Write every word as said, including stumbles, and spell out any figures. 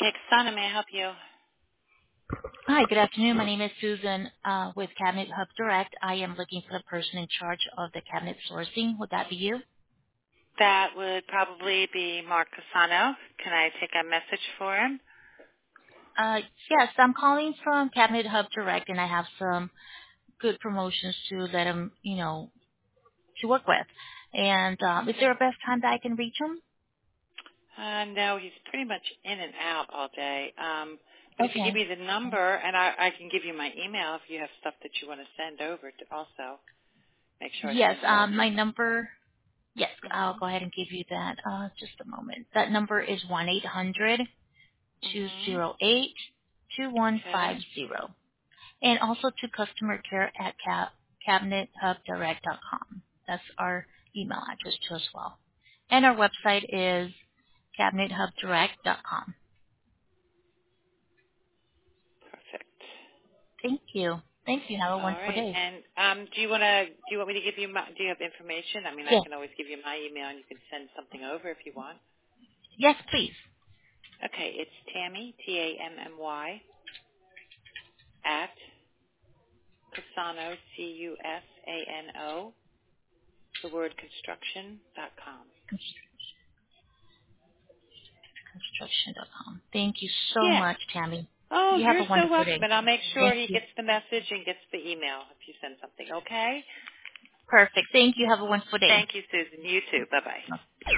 Okay, Cassandra, may I help you? Hi, good afternoon. My name is Susan uh, with Cabinet Hub Direct. I am looking for the person in charge of the cabinet sourcing. Would that be you? That would probably be Mark Cassano. Can I take a message for him? Uh, yes, I'm calling from Cabinet Hub Direct, and I have some good promotions to let him, you know, to work with. And um, is there a best time that I can reach him? Uh, no, he's pretty much in and out all day. Um, but if you give Okay. me the number, and I, I can give you my email if you have stuff that you want to send over to also make sure I Yes, send it um, over. my number, yes, I'll Mm-hmm. go ahead and give you that. Uh, just a moment. That number is one eight hundred two Mm-hmm. oh eight two one five Okay. zero. And also to customer care at cab, cabinet hub direct dot com. That's our email address too as well. And our website is cabinet hub direct dot com. Perfect. Thank you. Thank you. Have a All wonderful right. day. And um, do you want to? Do you want me to give you? My, do you have information? I mean, I Yes. can always give you my email, and you can send something over if you want. Yes, please. Okay, it's Tammy T A M M Y at Cusano, C U S A N O, the word construction dot com. construction dot com. Thank you so Yeah. much, Tammy. Oh, You have you're a so wonderful welcome, day. and I'll make sure Thank he you. gets the message and gets the email if you send something, okay? Perfect. Thank you. Have a wonderful day. Thank you, Susan. You too. Bye-bye.